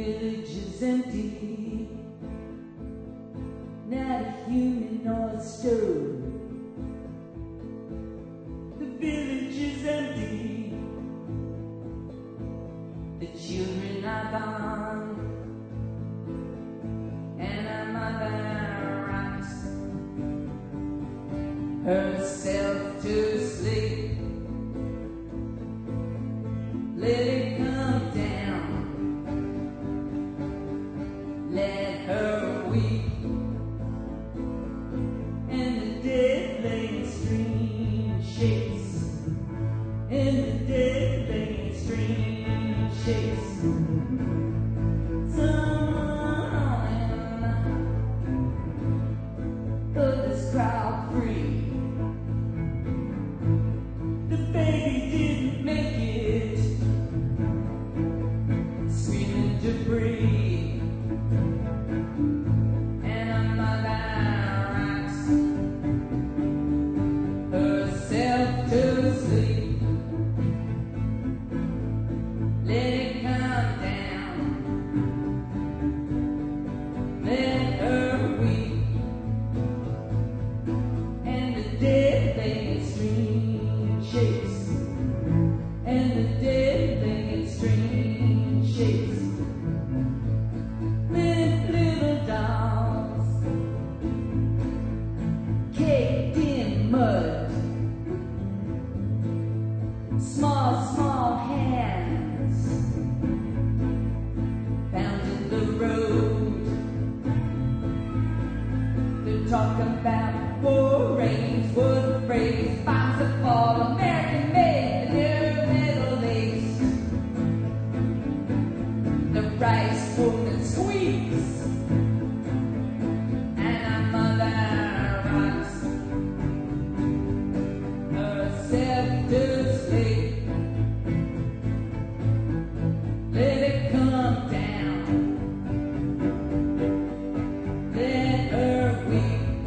village is empty, not a human or a stone. The village is empty, the children are gone, and a mother rocks herself to sleep. Let it come down, let her weep, and the dead lane stream shakes, and the dead lane stream shakes. Someone put this crowd free. The baby didn't make it, screaming debris, and a mother rocks herself to sleep. Let it come down, let her weep, and the dead lane stream shakes, and the dead lane stream shakes. Little dolls caked in mud, small hands found in the road. They're talking about war rains, wood rays, bombs that fall, American made, and their Middle East. The rice woman squeaks, and a mother rocks herself to sleep. Let it come down, let her weep,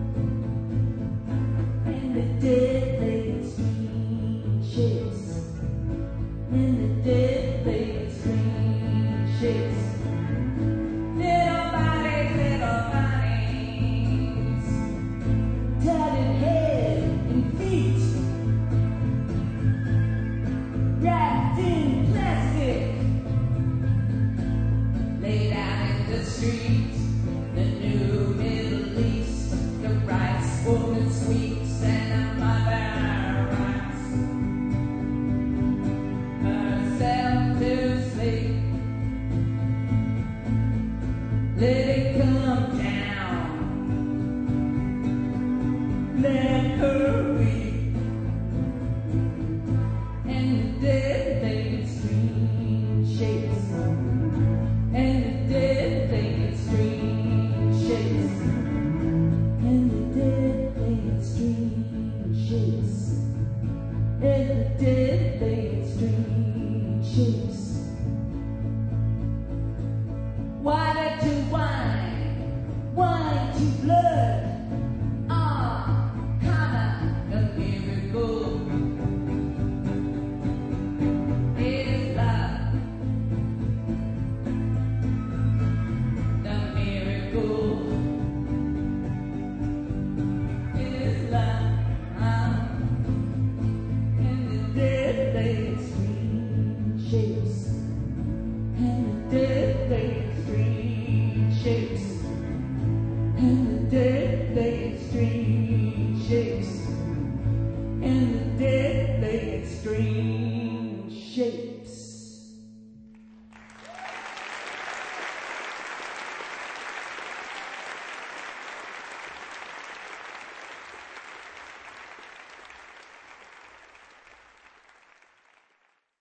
and the dead lane stream shakes, and the dead lane stream shakes. Little bodies, tattered head and feet, wrapped in plastic, laid out in the street. The new Middle East, the rice woman sweeps, and a mother rocks herself to sleep. Let it come down, let her weep, and the dead lane stream shakes, and the dead lane stream shakes, and the dead lane stream shakes, and the dead lane stream shakes. Why don't you whine? Why don't you blow?